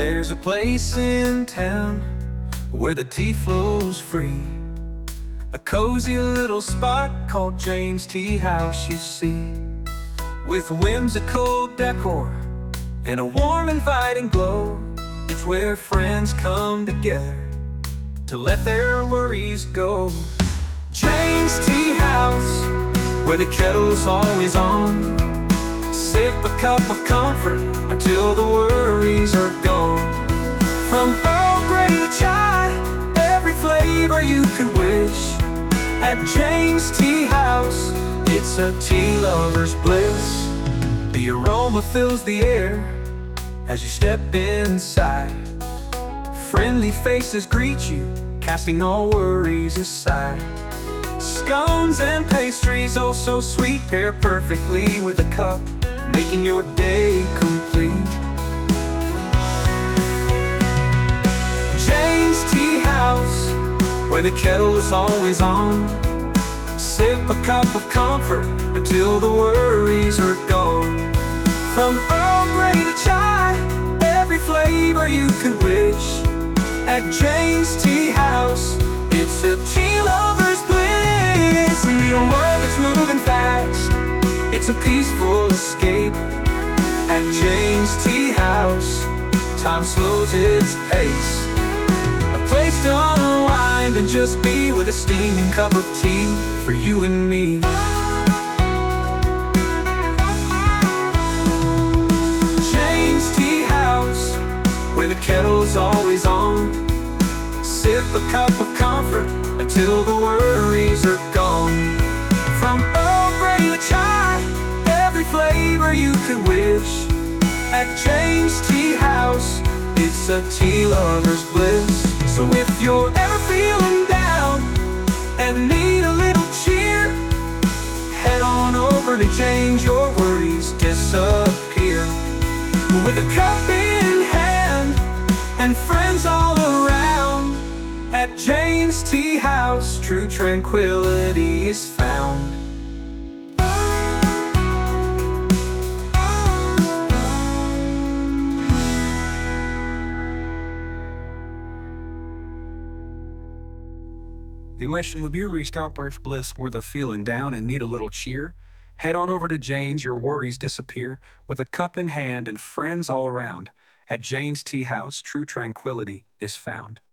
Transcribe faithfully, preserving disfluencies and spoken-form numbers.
There's a place in town where the tea flows free, a cozy little spot called Jane's Tea House, you see. With whimsical decor and a warm, inviting glow, it's where friends come together to let their worries go. Jane's Tea House, where the kettle's always on. Sip a cup of comfort until the worries are gone. From Earl Grey to chai, every flavor you could wish. At Jane's Tea House, it's a tea lover's bliss. The aroma fills the air as you step inside. Friendly faces greet you, casting all worries aside. Scones and pastries, oh so sweet, pair perfectly with a cup, making your day complete. Jane's Tea House, where the kettle is always on. Sip a cup of comfort until the worries are gone. From Earl Grey to chai, every flavor you could wish. At Jane's Tea House, it's a tea lover's bliss. In a world that's moving fast, it's a peaceful escape. At Jane's Tea House, time slows its pace. A place to unwind and just be with a steaming cup of tea for you and me. Jane's Tea House, where the kettle's always on. Sip a cup of comfort until the worries are gone. From Earl Grey to chai, every flavor you could wish. At Jane's Tea House, it's a tea lover's bliss. So if you're ever feeling down and need a little cheer, head on over to Jane's, your worries disappear. With a cup in hand and friends all around, at Jane's Tea House, true tranquility is found. The emotion of you reached outburst bliss where the feeling down and need a little cheer. Head on over to Jane's, your worries disappear. With a cup in hand and friends all around, at Jane's Tea House, true tranquility is found.